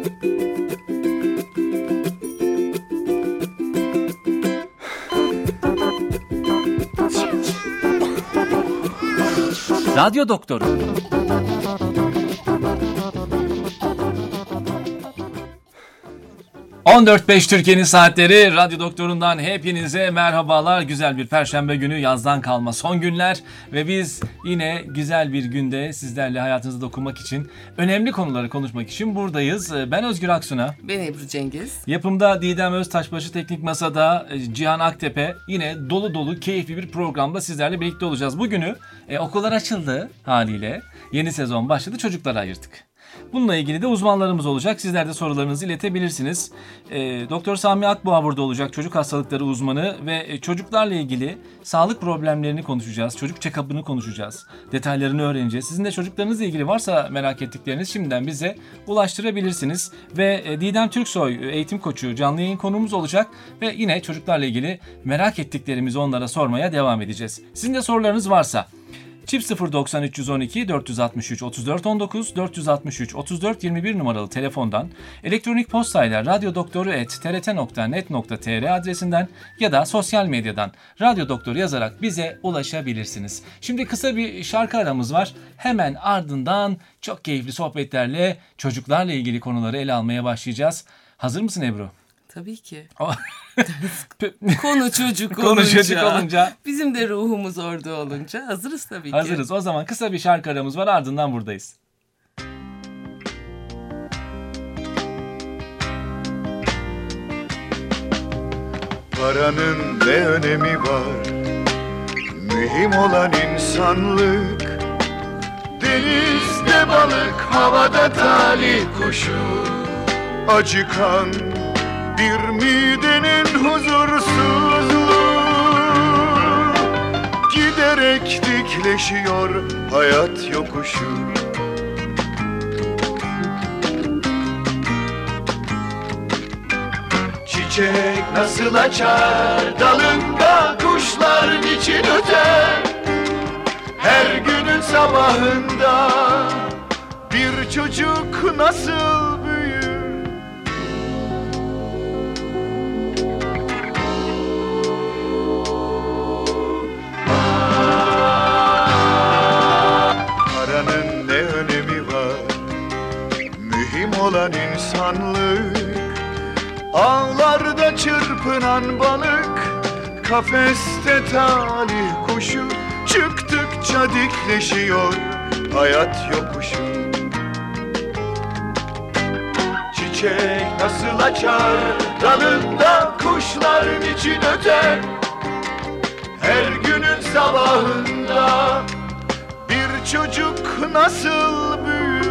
Radyo Doktoru. ...14.05 Türkiye'nin saatleri, Radyo Doktoru'ndan hepinize merhabalar. Güzel bir perşembe günü, yazdan kalma son günler ve biz yine güzel bir günde sizlerle hayatınıza dokunmak için, önemli konuları konuşmak için buradayız. Ben Özgür Aksuna. Ben Ebru Cengiz. Yapımda Didem Öztaşbaşı, Teknik Masa'da Cihan Aktepe. Yine dolu dolu keyifli bir programda sizlerle birlikte olacağız. Bugünü okullar açıldı haliyle, yeni sezon başladı, çocuklara ayırdık. Bununla ilgili de uzmanlarımız olacak. Sizler de sorularınızı iletebilirsiniz. Doktor Sami Akboğa burada olacak. Çocuk hastalıkları uzmanı ve çocuklarla ilgili sağlık problemlerini konuşacağız. Çocuk check-up'ını konuşacağız. Detaylarını öğreneceğiz. Sizin de çocuklarınızla ilgili varsa merak ettikleriniz şimdiden bize ulaştırabilirsiniz. Ve Didem Türksoy, eğitim koçu, canlı yayın konuğumuz olacak. Ve yine çocuklarla ilgili merak ettiklerimizi onlara sormaya devam edeceğiz. Sizin de sorularınız varsa... Çift 090 312 463 34 19 463 34 21 numaralı telefondan, elektronik postayla radyodoktoru@trt.net.tr adresinden ya da sosyal medyadan Radyo Doktoru yazarak bize ulaşabilirsiniz. Şimdi kısa bir şarkı aramız var. Hemen ardından çok keyifli sohbetlerle çocuklarla ilgili konuları ele almaya başlayacağız. Hazır mısın Ebru? Tabii ki. Konu çocuk olunca. Bizim de ruhumuz orada olunca hazırız tabii ki. Hazırız. O zaman kısa bir şarkı aramız var, ardından buradayız. Paranın ne önemi var? Mühim olan insanlık. Denizde balık, havada talih kuşu. Acıkan bir midenin huzursuzluğu giderek dikleşiyor hayat yokuşu. Çiçek nasıl açar dalında, kuşlar niçin öter? Her günün sabahında bir çocuk nasıl büyür? Paranın ne önemi var? Mühim olan insanlık. Ağlarda çırpınan balık, kafeste talih kuşu. Çıktıkça dikleşiyor hayat yokuşu. Çiçek nasıl açar dalında, kuşlar niçin öter? Her günün sabahında bir çocuk nasıl büyür?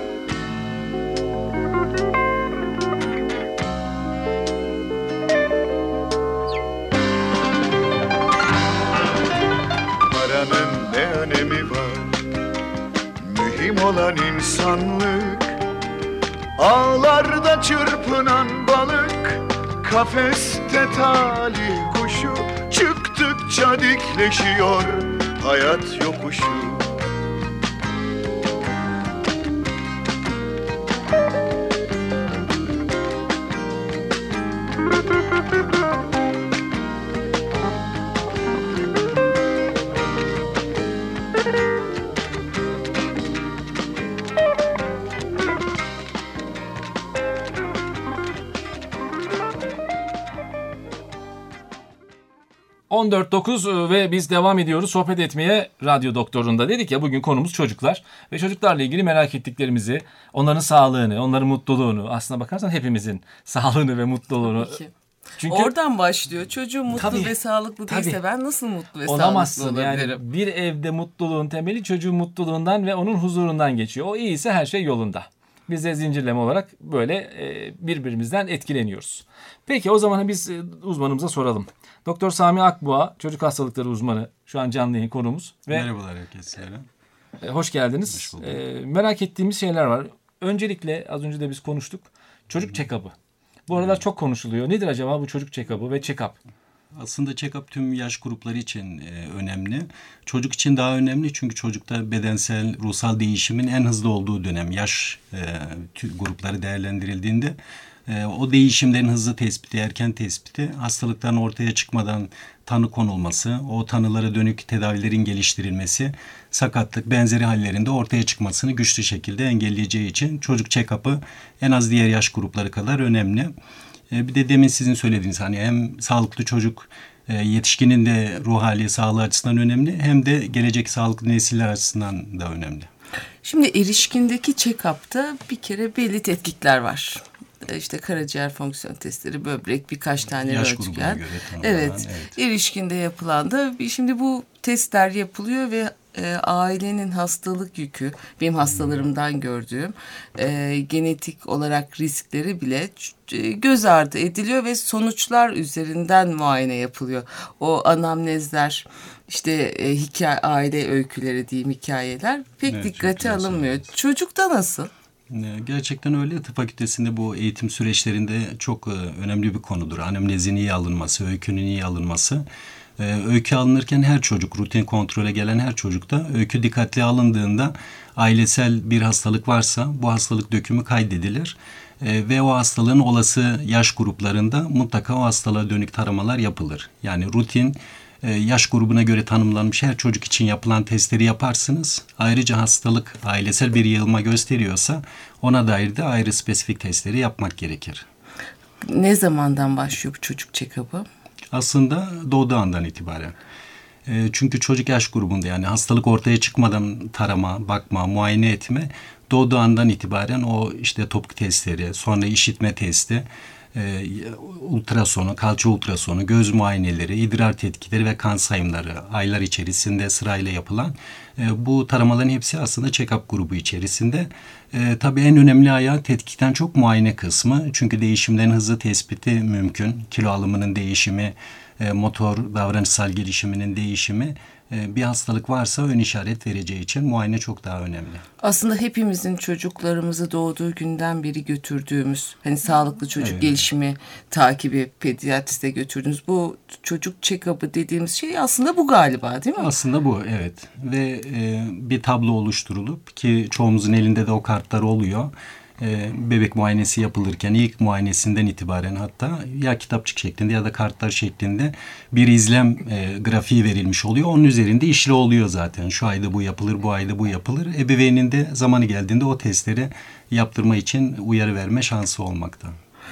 Paranın ne önemi var? Mühim olan insanlık. Ağlarda çırpınan balık, kafeste talih kuşu. Çıktıkça dikleşiyor hayat yokuşu. ...14.09 ve biz devam ediyoruz sohbet etmeye Radyo Doktoru'nda. Dedik ya, bugün konumuz çocuklar ve çocuklarla ilgili merak ettiklerimizi, onların sağlığını, onların mutluluğunu, aslına bakarsan hepimizin sağlığını ve mutluluğunu. Çünkü oradan başlıyor. Çocuğum mutlu ve sağlıklı değilse ben nasıl mutlu ve olamazsın sağlıklı olabilirim? Yani bir evde mutluluğun temeli çocuğun mutluluğundan ve onun huzurundan geçiyor. O iyiyse her şey yolunda. Biz de zincirleme olarak böyle birbirimizden etkileniyoruz. Peki o zaman biz uzmanımıza soralım. Doktor Sami Akboğa, çocuk hastalıkları uzmanı, şu an canlı yayın konuğumuz. Merhabalar herkese. Hoş geldiniz. Merak ettiğimiz şeyler var. Öncelikle az önce de biz konuştuk. Çocuk check-up'ı. Bu aralar çok konuşuluyor. Nedir acaba bu çocuk check-up'ı ve check-up? Aslında check-up tüm yaş grupları için önemli. Çocuk için daha önemli çünkü çocukta bedensel, ruhsal değişimin en hızlı olduğu dönem. Yaş grupları değerlendirildiğinde o değişimlerin hızlı tespiti, erken tespiti, hastalıkların ortaya çıkmadan tanı konulması, o tanılara dönük tedavilerin geliştirilmesi, sakatlık benzeri hallerinde ortaya çıkmasını güçlü şekilde engelleyeceği için çocuk check-up'ı en az diğer yaş grupları kadar önemli. Bir de demin sizin söylediğiniz hani hem sağlıklı çocuk yetişkinin de ruh hali, sağlığı açısından önemli hem de gelecek sağlıklı nesiller açısından da önemli. Şimdi erişkindeki check-up'ta bir kere belli tetkikler var. İşte karaciğer fonksiyon testleri, böbrek, birkaç tane Yaş röntgen. grubuna göre Evet. Erişkinde yapılan da şimdi bu testler yapılıyor ve ailenin hastalık yükü, benim hastalarımdan gördüğüm genetik olarak riskleri bile göz ardı ediliyor ve sonuçlar üzerinden muayene yapılıyor. O anamnezler, işte aile öyküleri diyeyim, hikayeler pek dikkate alınmıyor. Çocukta nasıl? Gerçekten öyle. Tıp fakültesinde bu eğitim süreçlerinde çok önemli bir konudur. Anamnezin iyi alınması, öykünün iyi alınması. Öykü alınırken her çocuk, rutin kontrole gelen her çocukta öykü dikkatli alındığında ailesel bir hastalık varsa bu hastalık dökümü kaydedilir. Ve o hastalığın olası yaş gruplarında mutlaka o hastalığa dönük taramalar yapılır. Yani rutin yaş grubuna göre tanımlanmış her çocuk için yapılan testleri yaparsınız. Ayrıca hastalık ailesel bir yığılma gösteriyorsa ona dair de ayrı spesifik testleri yapmak gerekir. Ne zamandan başlıyor bu çocuk check-up'ı? Aslında doğduğu andan itibaren. Çünkü çocuk yaş grubunda yani hastalık ortaya çıkmadan tarama, bakma, muayene etme doğduğu andan itibaren o işte topuk testleri, sonra işitme testi, ultrasonu, kalça ultrasonu, göz muayeneleri, idrar tetkikleri ve kan sayımları aylar içerisinde sırayla yapılan bu taramaların hepsi aslında check-up grubu içerisinde. Tabii en önemli ayağı tetkikten çok muayene kısmı. Çünkü değişimlerin hızlı tespiti mümkün. Kilo alımının değişimi, motor davranışsal gelişiminin değişimi bir hastalık varsa ön işaret vereceği için muayene çok daha önemli. Aslında hepimizin çocuklarımızı doğduğu günden beri götürdüğümüz, hani sağlıklı çocuk gelişimi takibi, pediatriste götürdüğümüz bu çocuk check-up'ı dediğimiz şey aslında bu galiba, değil mi? Aslında bu, evet. Ve bir tablo oluşturulup ki çoğumuzun elinde de o kartlar oluyor. Bebek muayenesi yapılırken ilk muayenesinden itibaren hatta ya kitapçık şeklinde ya da kartlar şeklinde bir izlem grafiği verilmiş oluyor. Onun üzerinde işli oluyor zaten. Şu ayda bu yapılır, bu ayda bu yapılır. Ebeveynin de zamanı geldiğinde o testleri yaptırma için uyarı verme şansı olmakta.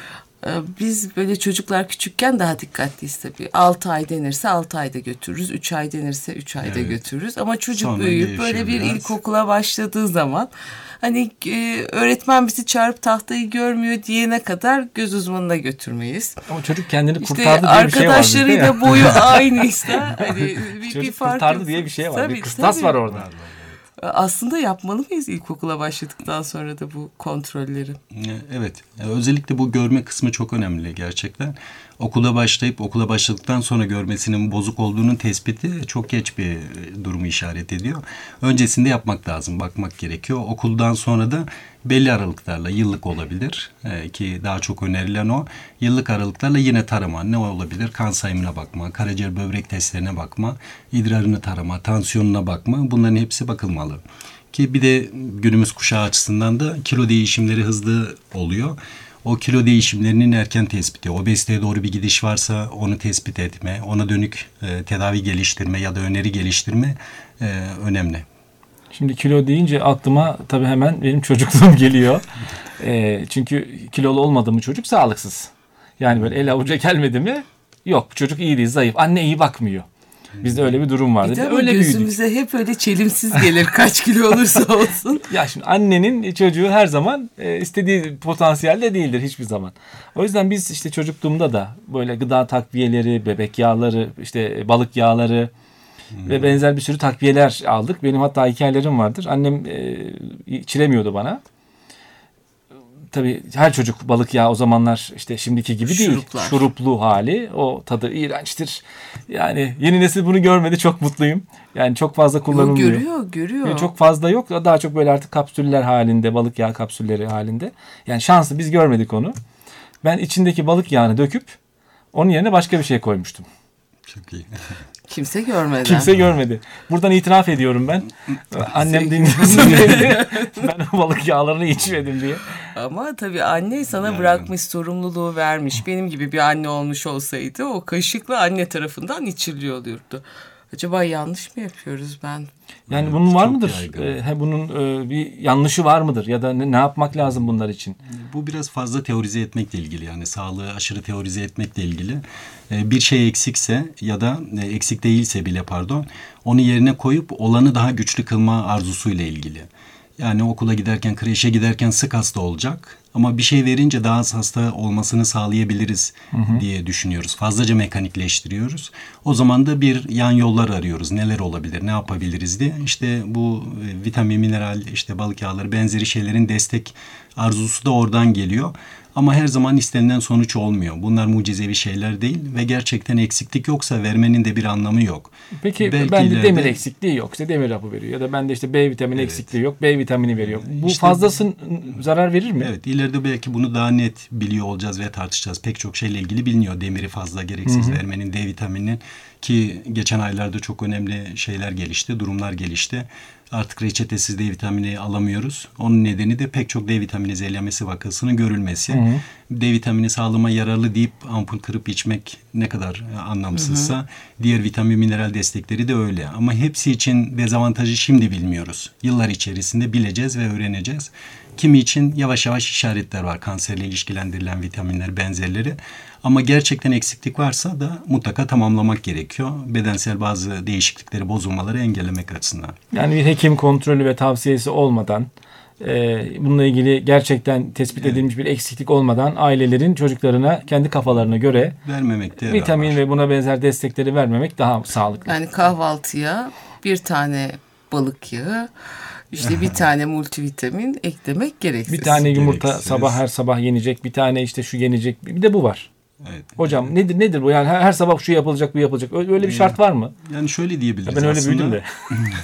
Biz böyle çocuklar küçükken daha dikkatliyiz tabii. 6 ay denirse 6 ayda götürürüz. 3 ay denirse 3 ayda götürürüz. Ama çocuk Sonra büyüyüp böyle bir biraz. ilkokula başladığı zaman hani öğretmen bizi çağırıp tahtayı görmüyor diyene kadar göz uzmanına götürmeyiz. Ama çocuk kendini İşte kurtardı diye bir şey var bizde ya. arkadaşlarıyla boyu aynıysa hani bir Çocuk fark kurtardı yok. diye bir şey var. Tabii, bir kıstas tabii. var orada. Aslında yapmalı mıyız ilkokula başladıktan sonra da bu kontrolleri? Evet. Özellikle bu görme kısmı çok önemli gerçekten. Okula başladıktan sonra görmesinin bozuk olduğunun tespiti çok geç bir durumu işaret ediyor. Öncesinde yapmak lazım, bakmak gerekiyor. Okuldan sonra da belli aralıklarla, yıllık olabilir ki daha çok önerilen o. Yıllık aralıklarla yine tarama ne olabilir? Kan sayımına bakma, karaciğer böbrek testlerine bakma, idrarını tarama, tansiyonuna bakma, bunların hepsi bakılmalı. Ki bir de günümüz kuşağı açısından da kilo değişimleri hızlı oluyor. O kilo değişimlerinin erken tespiti, obeziteye doğru bir gidiş varsa onu tespit etme, ona dönük tedavi geliştirme ya da öneri geliştirme önemli. Şimdi kilo deyince aklıma tabii hemen benim çocukluğum geliyor. Çünkü kilolu olmadı mı çocuk sağlıksız. Yani böyle el avuca gelmedi mi yok bu çocuk iyi değil, zayıf. Anne iyi bakmıyor. Bizde öyle bir durum vardı. Bir de öyle gözümüze büyüdük. Hep öyle çelimsiz gelir kaç kilo olursa olsun. Ya şimdi annenin çocuğu her zaman istediği potansiyelde değildir hiçbir zaman. O yüzden biz işte çocukluğumda da böyle gıda takviyeleri, bebek yağları, işte balık yağları ve benzer bir sürü takviyeler aldık. Benim hatta hikayelerim vardır. Annem içiremiyordu bana. Tabii her çocuk balık yağı o zamanlar işte şimdiki gibi değil. Şuruplu hali. O tadı iğrençtir. Yani yeni nesil bunu görmedi. Çok mutluyum. Yani çok fazla kullanılmıyor. Görüyor. Yani çok fazla yok. Daha çok böyle artık kapsüller halinde, balık yağı kapsülleri halinde. Yani şanslı biz görmedik onu. Ben içindeki balık yağını döküp onun yerine başka bir şey koymuştum. Çok iyi. Kimse görmeden. Kimse görmedi. Buradan itiraf ediyorum ben. Annem dinliyorsa diye. Ben o balık yağlarını içmedim diye. Ama tabii anne sana Yani. bırakmış, sorumluluğu vermiş. Benim gibi bir anne olmuş olsaydı o kaşıkla anne tarafından içiliyor olurdu. Acaba yanlış mı yapıyoruz ben? Yani Evet, bunun var çok mıdır? yaygın. Bunun bir yanlışı var mıdır? Ya da ne yapmak lazım bunlar için? Bu biraz fazla teorize etmekle ilgili, yani sağlığı aşırı teorize etmekle ilgili. Bir şey eksikse ya da eksik değilse bile onu yerine koyup olanı daha güçlü kılma arzusuyla ilgili. Yani okula giderken, kreşe giderken sık hasta olacak ama bir şey verince daha az hasta olmasını sağlayabiliriz diye düşünüyoruz. Fazlaca mekanikleştiriyoruz. O zaman da bir yan yollar arıyoruz. Neler olabilir, ne yapabiliriz diye. İşte bu vitamin, mineral, işte balık yağları benzeri şeylerin destek arzusu da oradan geliyor. Ama her zaman istenilen sonuç olmuyor. Bunlar mucizevi şeyler değil ve gerçekten eksiklik yoksa vermenin de bir anlamı yok. Peki Belki bende ileride- demir eksikliği yok. İşte demir hapı veriyor. Ya da bende işte B vitamini eksikliği yok. B vitamini veriyor. Bu İşte- fazlası zarar verir mi? Evet, ileride belki bunu daha net biliyor olacağız ve tartışacağız. Pek çok şeyle ilgili biliniyor. Demiri fazla gereksiz vermenin, D vitamininin, ki geçen aylarda çok önemli şeyler gelişti, durumlar gelişti. Artık reçetesiz D vitamini alamıyoruz. Onun nedeni de pek çok D vitamini zehirlenmesi vakasının görülmesi. D vitamini sağlığıma yararlı deyip ampul kırıp içmek ne kadar anlamsızsa diğer vitamin, mineral destekleri de öyle. Ama hepsi için dezavantajı şimdi bilmiyoruz. Yıllar içerisinde bileceğiz ve öğreneceğiz. Kimi için yavaş yavaş işaretler var. Kanserle ilişkilendirilen vitaminler, benzerleri. Ama gerçekten eksiklik varsa da mutlaka tamamlamak gerekiyor. Bedensel bazı değişiklikleri, bozulmaları engellemek açısından. Yani bir hekim kontrolü ve tavsiyesi olmadan, bununla ilgili gerçekten tespit edilmiş bir eksiklik olmadan ailelerin çocuklarına kendi kafalarına göre Vermemekte vitamin yarar var. ve buna benzer destekleri vermemek daha sağlıklı. Yani kahvaltıya bir tane balık yağı, işte bir tane multivitamin eklemek gereksiz. Bir tane yumurta Gereksiz. her sabah yenecek, bir tane işte şu yenecek, bir de bu var. Evet. Hocam nedir bu? Yani her sabah şu yapılacak, bu yapılacak. Öyle bir şart var mı? Yani şöyle diyebiliriz Ben öyle aslında. büyüdüm de.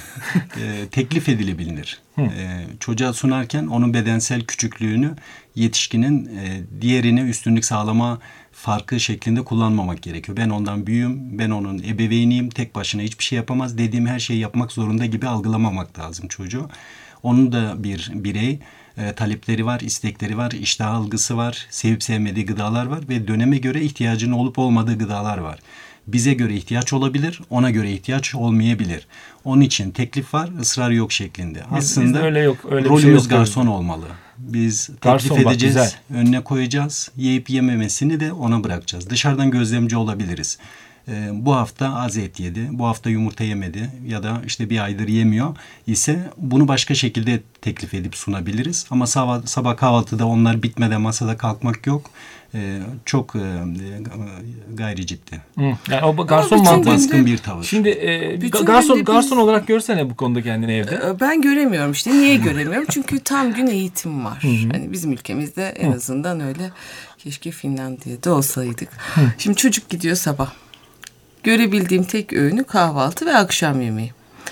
Teklif edilebilir. Çocuğa sunarken onun bedensel küçüklüğünü yetişkinin diğerine üstünlük sağlama farkı şeklinde kullanmamak gerekiyor. Ben ondan büyüğüm, ben onun ebeveyniyim, tek başına hiçbir şey yapamaz, dediğim her şeyi yapmak zorunda gibi algılamamak lazım çocuğu. Onun da bir birey, talepleri var, istekleri var, iştah algısı var, sevip sevmediği gıdalar var ve döneme göre ihtiyacının olup olmadığı gıdalar var. Bize göre ihtiyaç olabilir, ona göre ihtiyaç olmayabilir. Onun için teklif var, ısrar yok şeklinde. Bizde öyle yok, öyle bir rolümüz şey yok. garson olmalı. Biz Garson, teklif bak, edeceğiz, güzel. önüne koyacağız, yiyip yememesini de ona bırakacağız. Dışarıdan gözlemci olabiliriz. Bu hafta az et yedi, bu hafta yumurta yemedi ya da işte bir aydır yemiyor ise bunu başka şekilde teklif edip sunabiliriz. Ama sabah kahvaltıda onlar bitmeden masada kalkmak yok. Çok gayri ciddi. Yani o garson bütün mantığı. Baskın bir tavır. Şimdi Bütün garson günde biz- olarak görsene bu konuda kendini evde. Ben göremiyorum işte. Niye göremiyorum? Çünkü tam gün eğitim var. Hani bizim ülkemizde en azından öyle. Keşke Finlandiya'da olsaydık. Şimdi çocuk gidiyor sabah. Görebildiğim tek öğünü kahvaltı ve akşam yemeği.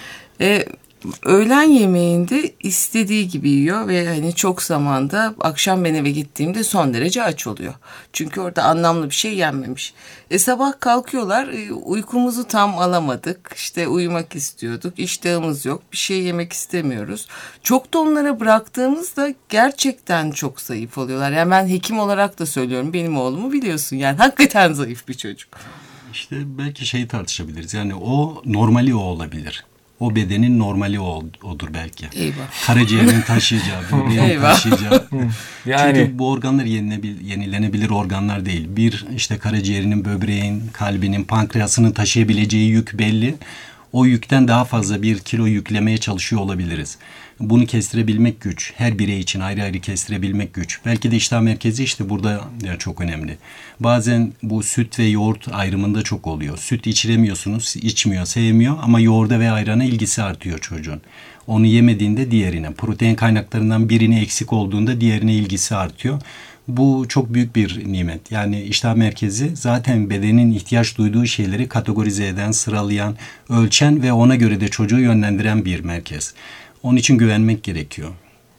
Öğlen yemeğinde istediği gibi yiyor ve hani çok zamanda akşam ben eve gittiğimde son derece aç oluyor. Çünkü orada anlamlı bir şey yenmemiş. Sabah kalkıyorlar, uykumuzu tam alamadık. İşte uyumak istiyorduk, iştahımız yok, bir şey yemek istemiyoruz. Çok da onlara bıraktığımızda gerçekten çok zayıf oluyorlar. Yani ben hekim olarak da söylüyorum, benim oğlumu biliyorsun, yani hakikaten zayıf bir çocuk. İşte belki şeyi tartışabiliriz. Yani o normali o olabilir. O bedenin normali odur belki. Eyvah. Karaciğerin taşıyacağı, böbreğin Eyvah. taşıyacağı. Yani Çünkü bu organlar yenilenebilir organlar değil. Bir işte karaciğerinin, böbreğin, kalbinin, pankreasının taşıyabileceği yük belli. O yükten daha fazla bir kilo yüklemeye çalışıyor olabiliriz. Bunu kestirebilmek güç. Her birey için ayrı ayrı kestirebilmek güç. Belki de iştah merkezi işte burada çok önemli. Bazen bu süt ve yoğurt ayrımında çok oluyor. Süt içiremiyorsunuz, içmiyor, sevmiyor ama yoğurda ve ayrana ilgisi artıyor çocuğun. Onu yemediğinde diğerine, protein kaynaklarından birini eksik olduğunda diğerine ilgisi artıyor. Bu çok büyük bir nimet. Yani iştah merkezi zaten bedenin ihtiyaç duyduğu şeyleri kategorize eden, sıralayan, ölçen ve ona göre de çocuğu yönlendiren bir merkez. Onun için güvenmek gerekiyor.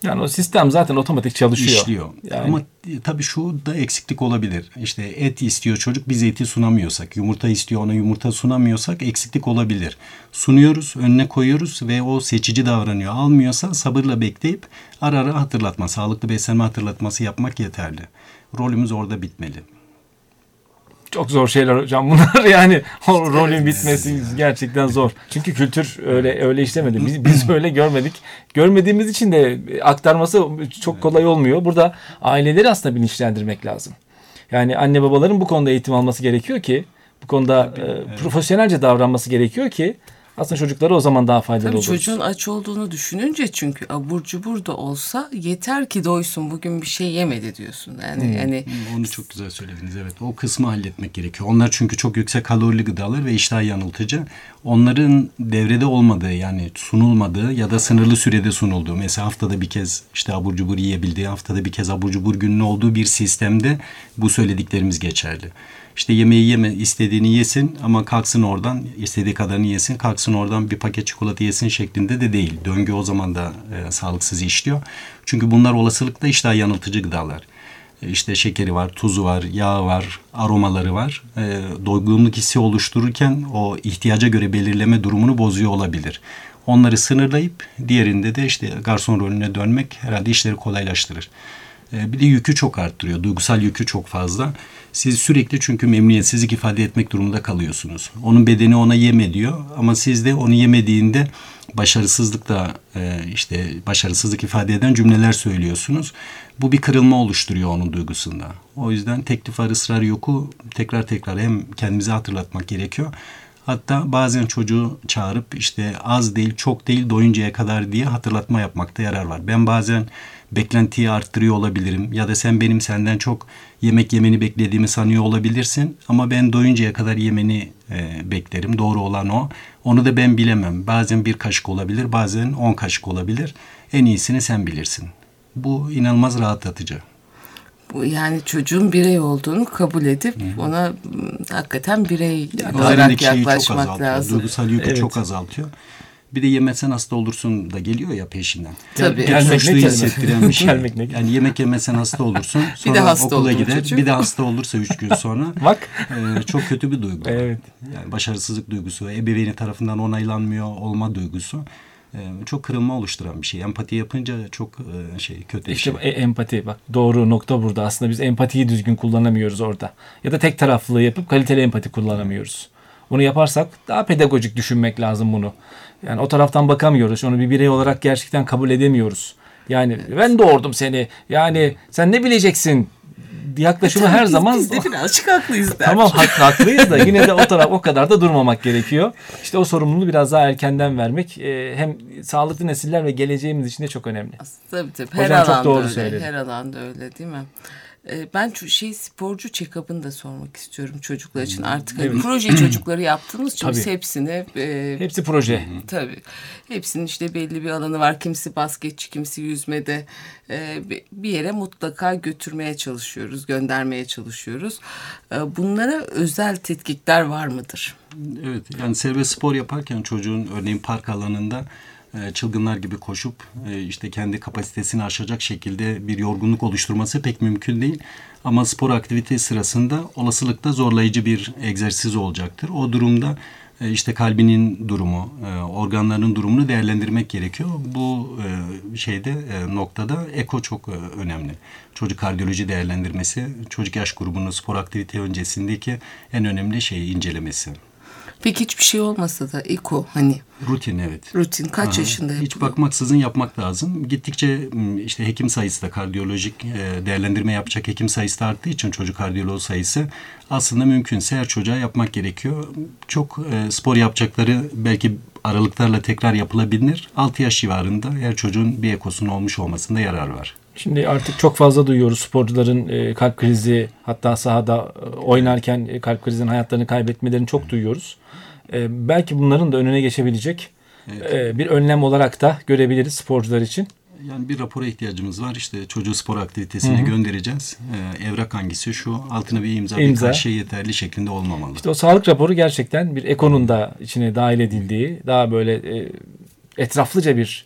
Yani o sistem zaten otomatik çalışıyor. İşliyor. Yani. Ama tabii şu da eksiklik olabilir. İşte et istiyor çocuk, biz eti sunamıyorsak, yumurta istiyor ona yumurta sunamıyorsak eksiklik olabilir. Sunuyoruz, önüne koyuyoruz ve o seçici davranıyor. Almıyorsa sabırla bekleyip ara ara hatırlatma, sağlıklı beslenme hatırlatması yapmak yeterli. Rolümüz orada bitmeli. Çok zor şeyler hocam bunlar yani o rolün bitmesi gerçekten zor. Çünkü kültür öyle işlemedi. Biz öyle görmedik. Görmediğimiz için de aktarması çok kolay olmuyor. Burada aileleri aslında bilinçlendirmek lazım. Yani anne babaların bu konuda eğitim alması gerekiyor ki bu konuda profesyonelce davranması gerekiyor ki aslında çocuklara o zaman daha faydalı olur. Çocuğun aç olduğunu düşününce çünkü abur cubur da olsa yeter ki doysun, bugün bir şey yemedi diyorsun. Yani Onu çok güzel söylediniz, evet. O kısmı halletmek gerekiyor. Onlar çünkü çok yüksek kalorili gıdalar ve iştah yanıltıcı. Onların devrede olmadığı, yani sunulmadığı ya da sınırlı sürede sunulduğu, mesela haftada bir kez işte abur cubur yiyebildiği, haftada bir kez abur cubur gününün olduğu bir sistemde bu söylediklerimiz geçerli. İşte yemeği istediğini yesin ama kalksın oradan, istediği kadarını yesin, kalksın oradan bir paket çikolata yesin şeklinde de değil. Döngü o zaman da sağlıksız işliyor. Çünkü bunlar olasılıkla iştah yanıltıcı gıdalar. İşte şekeri var, tuzu var, yağı var, aromaları var. Doygunluk hissi oluştururken o ihtiyaca göre belirleme durumunu bozuyor olabilir. Onları sınırlayıp diğerinde de işte garson rolüne dönmek herhalde işleri kolaylaştırır. Bir de yükü çok arttırıyor. Duygusal yükü çok fazla. Siz sürekli çünkü memnuniyetsizlik ifade etmek durumunda kalıyorsunuz. Onun bedeni ona yeme diyor ama siz de onu yemediğinde başarısızlık ifade eden cümleler söylüyorsunuz. Bu bir kırılma oluşturuyor onun duygusunda. O yüzden teklif var, ısrar yoku tekrar hem kendimize hatırlatmak gerekiyor. Hatta bazen çocuğu çağırıp işte az değil, çok değil, doyuncaya kadar diye hatırlatma yapmakta yarar var. Ben bazen beklentiyi arttırıyor olabilirim ya da sen benim senden çok yemek yemeni beklediğimi sanıyor olabilirsin ama ben doyuncaya kadar yemeni beklerim. Doğru olan o. Onu da ben bilemem. Bazen bir kaşık olabilir, bazen 10 kaşık olabilir. En iyisini sen bilirsin. Bu inanılmaz rahatlatıcı. Yani çocuğun birey olduğunu kabul edip ona hakikaten birey Yani olarak yaklaşmak lazım. Duygusal yükü çok azaltıyor. Bir de yemezsen hasta olursun da geliyor ya peşinden. Tabii. Suçlu hissettiren bir şey. Yani yemek yemezsen hasta olursun. Sonra bir de hasta okula gider. çocuk. Bir de hasta olursa 3 gün sonra. Bak. Çok kötü bir duygu. Evet. Yani başarısızlık duygusu, ebeveyni tarafından onaylanmıyor olma duygusu. Çok kırılma oluşturan bir şey. Empati yapınca çok kötü bir şey. İşte empati, bak doğru nokta burada. Aslında biz empatiyi düzgün kullanamıyoruz orada. Ya da tek taraflılığı yapıp kaliteli empati kullanamıyoruz. Bunu yaparsak daha pedagojik düşünmek lazım bunu. Yani o taraftan bakamıyoruz. Onu bir birey olarak gerçekten kabul edemiyoruz. Yani ben doğurdum seni. Yani sen ne bileceksin? Yaklaşımı her zaman... Biz de birazcık haklıyız der. Tamam haklıyız da yine de o kadar da durmamak gerekiyor. İşte o sorumluluğu biraz daha erkenden vermek hem sağlıklı nesiller ve geleceğimiz için de çok önemli. Tabii. Her Hocam çok alanda doğru öyle. söyledi. Her alanda öyle değil mi? Ben sporcu check-up'ını da sormak istiyorum çocuklar için. Artık proje çocukları yaptığımız için biz hepsini... Hepsi proje. Tabii. Hepsinin işte belli bir alanı var. Kimisi basketçi, kimisi yüzmede. Bir yere mutlaka götürmeye çalışıyoruz, göndermeye çalışıyoruz. Bunlara özel tetkikler var mıdır? Evet, yani serbest spor yaparken çocuğun örneğin park alanında çılgınlar gibi koşup işte kendi kapasitesini aşacak şekilde bir yorgunluk oluşturması pek mümkün değil. Ama spor aktivite sırasında olasılıkla zorlayıcı bir egzersiz olacaktır. O durumda işte kalbinin durumu, organlarının durumunu değerlendirmek gerekiyor. Bu noktada eko çok önemli. Çocuk kardiyoloji değerlendirmesi, çocuk yaş grubunun spor aktivite öncesindeki en önemli incelemesi. Peki hiçbir şey olmasa da eko Rutin, evet. Rutin kaç yaşında yapılıyor? Hiç bakmaksızın yapmak lazım. Gittikçe işte hekim sayısı da kardiyolojik değerlendirme yapacak hekim sayısı da arttığı için çocuk kardiyoloğu sayısı aslında mümkünse her çocuğa yapmak gerekiyor. Çok spor yapacakları belki aralıklarla tekrar yapılabilir. 6 yaş civarında her çocuğun bir ekosunun olmuş olmasında yarar var. Şimdi artık çok fazla duyuyoruz sporcuların kalp krizi, hatta sahada oynarken kalp krizinin hayatlarını kaybetmelerini çok duyuyoruz. Belki bunların da önüne geçebilecek bir önlem olarak da görebiliriz sporcular için. Yani bir rapora ihtiyacımız var. İşte çocuğu spor aktivitesine göndereceğiz. Evrak hangisi? Şu altına bir imza. Birkaç şey yeterli şeklinde olmamalı. İşte o sağlık raporu gerçekten bir ekonun da içine dahil edildiği, daha böyle etraflıca bir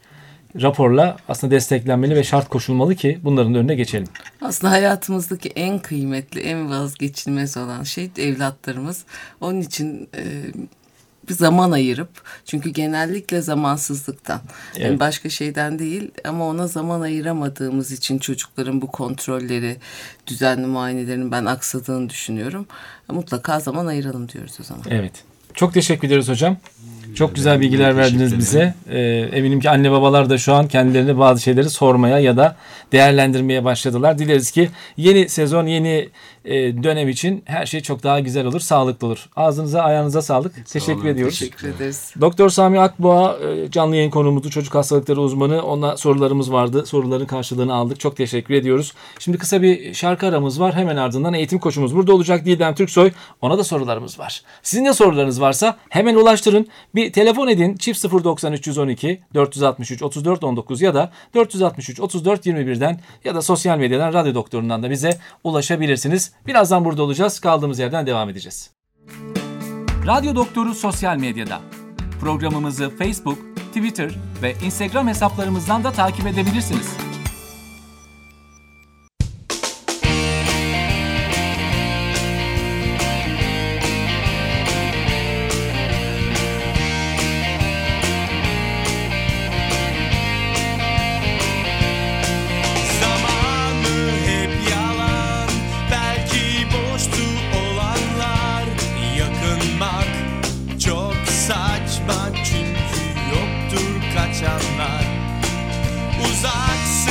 raporla aslında desteklenmeli ve şart koşulmalı ki bunların önüne geçelim. Aslında hayatımızdaki en kıymetli, en vazgeçilmez olan şey evlatlarımız. Onun için bir zaman ayırıp, çünkü genellikle zamansızlıktan, Evet. yani başka şeyden değil ama ona zaman ayıramadığımız için çocukların bu kontrolleri, düzenli muayenelerinin ben aksadığını düşünüyorum. Mutlaka zaman ayıralım diyoruz o zaman. Evet. Çok teşekkür ederiz hocam. Çok güzel bilgiler Teşekkür verdiniz ederim. bize. Eminim ki anne babalar da şu an kendilerine bazı şeyleri sormaya ya da değerlendirmeye başladılar. Dileriz ki yeni sezon, yeni dönem için her şey çok daha güzel olur, sağlıklı olur. Ağzınıza, ayağınıza sağlık. Teşekkür ediyoruz. Teşekkür ederiz. Doktor Sami Akboğa canlı yayın konuğumuzdu. Çocuk hastalıkları uzmanı. Ona sorularımız vardı. Soruların karşılığını aldık. Çok teşekkür ediyoruz. Şimdi kısa bir şarkı aramız var. Hemen ardından eğitim koçumuz burada olacak. Didem Türksoy. Ona da sorularımız var. Sizin de sorularınız varsa hemen ulaştırın. Bir telefon edin. Çift 090 312 463 34 19 ya da 463 34 21'den ya da sosyal medyadan Radyo Doktoru'ndan da bize ulaşabilirsiniz. Birazdan burada olacağız. Kaldığımız yerden devam edeceğiz. Radyo Doktoru sosyal medyada. Programımızı Facebook, Twitter ve Instagram hesaplarımızdan da takip edebilirsiniz. Zamanı hep yalan, belki boştu olanlar. Yakınmak çok saçma çünkü yoktur kaçanlar. Uzaksın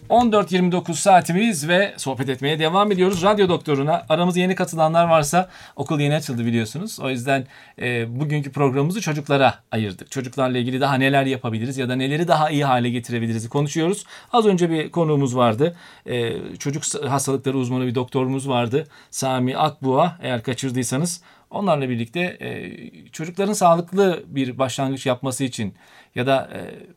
14.29 saatimiz ve sohbet etmeye devam ediyoruz. Radyo Doktoru'na aramızda yeni katılanlar varsa okul yeni açıldı biliyorsunuz. O yüzden bugünkü programımızı çocuklara ayırdık. Çocuklarla ilgili daha neler yapabiliriz ya da neleri daha iyi hale getirebiliriz konuşuyoruz. Az önce bir konuğumuz vardı. Çocuk hastalıkları uzmanı bir doktorumuz vardı. Sami Akbuğa, eğer kaçırdıysanız. Onlarla birlikte çocukların sağlıklı bir başlangıç yapması için ya da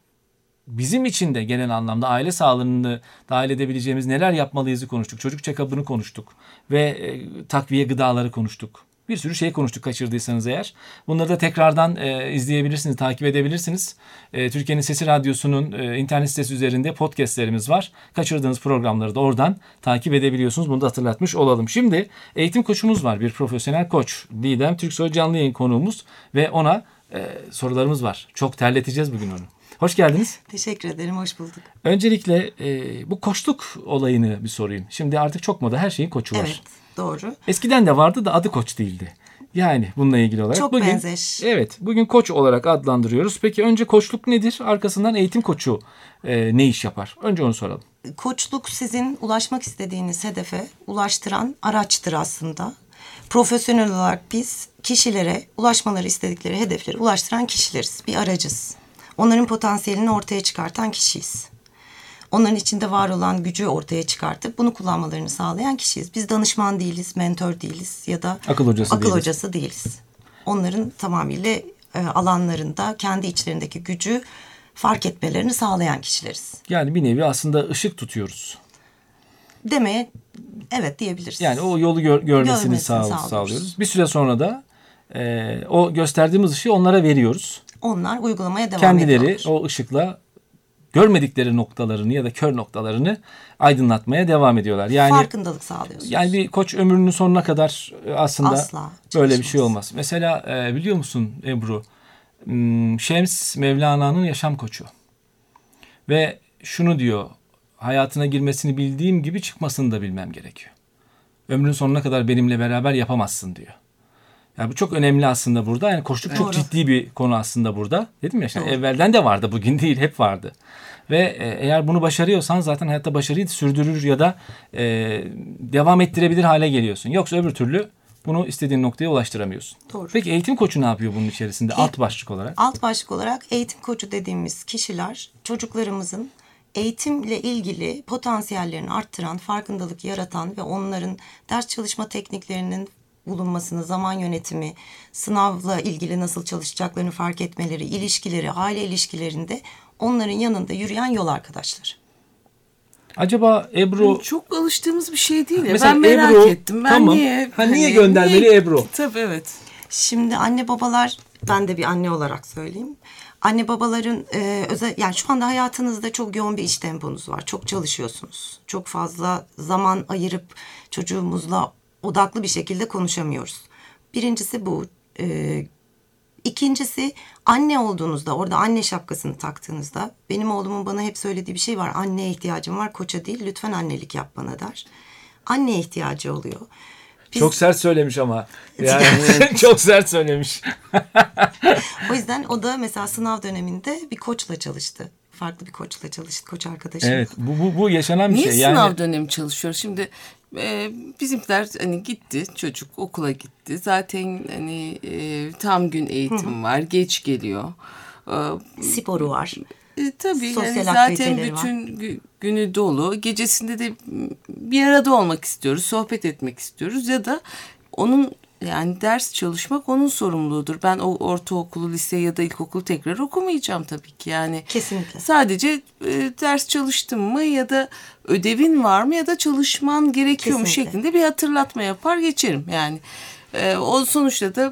bizim için de genel anlamda aile sağlığını dahil edebileceğimiz neler yapmalıyızı konuştuk. Çocuk check-up'ını konuştuk ve takviye gıdaları konuştuk. Bir sürü şey konuştuk kaçırdıysanız eğer. Bunları da tekrardan izleyebilirsiniz, takip edebilirsiniz. Türkiye'nin Sesi Radyosu'nun internet sitesi üzerinde podcastlerimiz var. Kaçırdığınız programları da oradan takip edebiliyorsunuz. Bunu da hatırlatmış olalım. Şimdi eğitim koçumuz var. Bir profesyonel koç. Didem Türksoy canlı yayın konuğumuz ve ona sorularımız var. Çok terleteceğiz bugün onu. Hoş geldiniz. Teşekkür ederim, hoş bulduk. Öncelikle bu koçluk olayını bir sorayım. Şimdi artık çok moda, her şeyin koçu var. Evet, doğru. Eskiden de vardı da adı koç değildi. Yani bununla ilgili olarak. Çok bugün, benzer. Evet, bugün koç olarak adlandırıyoruz. Peki önce koçluk nedir? Arkasından eğitim koçu ne iş yapar? Önce onu soralım. Koçluk sizin ulaşmak istediğiniz hedefe ulaştıran araçtır aslında. Profesyonel olarak biz kişilere ulaşmaları istedikleri hedeflere ulaştıran kişileriz. Bir aracız. Onların potansiyelini ortaya çıkartan kişiyiz. Onların içinde var olan gücü ortaya çıkartıp bunu kullanmalarını sağlayan kişiyiz. Biz danışman değiliz, mentor değiliz ya da akıl hocası değiliz. Onların tamamıyla alanlarında kendi içlerindeki gücü fark etmelerini sağlayan kişileriz. Yani bir nevi aslında ışık tutuyoruz. Demeye evet diyebiliriz. Yani o yolu görmesini sağlıyoruz. Bir süre sonra da o gösterdiğimiz ışığı onlara veriyoruz. Onlar uygulamaya devam Kendileri ediyorlar. o ışıkla görmedikleri noktalarını ya da kör noktalarını aydınlatmaya devam ediyorlar. Yani farkındalık sağlıyorsunuz. Yani bir koç ömrünün sonuna kadar aslında asla böyle bir şey olmaz. Mesela biliyor musun Ebru? Şems Mevlana'nın yaşam koçu. Ve şunu diyor: hayatına girmesini bildiğim gibi çıkmasını da bilmem gerekiyor. Ömrün sonuna kadar benimle beraber yapamazsın diyor. Yani bu çok önemli aslında burada. Yani koçluk çok ciddi bir konu aslında burada. Dedim ya, yani evvelden de vardı, bugün değil, hep vardı. Ve eğer bunu başarıyorsan zaten hayatta başarıyı sürdürür ya da devam ettirebilir hale geliyorsun. Yoksa öbür türlü bunu istediğin noktaya ulaştıramıyorsun. Doğru. Peki eğitim koçu ne yapıyor bunun içerisinde alt başlık olarak? Alt başlık olarak eğitim koçu dediğimiz kişiler çocuklarımızın eğitimle ilgili potansiyellerini arttıran, farkındalık yaratan ve onların ders çalışma tekniklerinin bulunmasını, zaman yönetimi, sınavla ilgili nasıl çalışacaklarını fark etmeleri, ilişkileri, aile ilişkilerinde onların yanında yürüyen yol arkadaşları. Acaba Ebru... Çok alıştığımız bir şey değil. Mesela Ben merak Ebru, ettim. Ben tamam. niye? Niye göndermeli Ebru? Tabii, evet. Şimdi anne babalar, ben de bir anne olarak söyleyeyim. Anne babaların yani şu anda hayatınızda çok yoğun bir iş temponuz var. Çok çalışıyorsunuz. Çok fazla zaman ayırıp çocuğumuzla odaklı bir şekilde konuşamıyoruz. Birincisi bu. İkincisi, anne olduğunuzda, orada anne şapkasını taktığınızda, benim oğlumun bana hep söylediği bir şey var. Anneye ihtiyacım var, koça değil. Lütfen annelik yap bana der. Anneye ihtiyacı oluyor. Çok sert söylemiş ama. Yani çok sert söylemiş. O yüzden o da mesela sınav döneminde bir koçla çalıştı. Farklı bir koçla çalıştı, koç arkadaşım. Evet, bu yaşanan bir Niye şey. sınav Yani dönemi çalışıyor? Şimdi bizimkiler hani gitti, çocuk okula gitti. Zaten hani tam gün eğitim var, geç geliyor. Sporu var. Tabii Sosyal yani zaten aktiviteleri bütün günü dolu. Gecesinde de bir arada olmak istiyoruz, sohbet etmek istiyoruz ya da onun yani ders çalışmak onun sorumluluğudur. Ben o ortaokulu, lise ya da ilkokulu tekrar okumayacağım tabii ki. Yani Kesinlikle. sadece ders çalıştım mı ya da ödevin var mı ya da çalışman gerekiyor mu Kesinlikle. şeklinde bir hatırlatma yapar geçerim. Yani o sonuçta da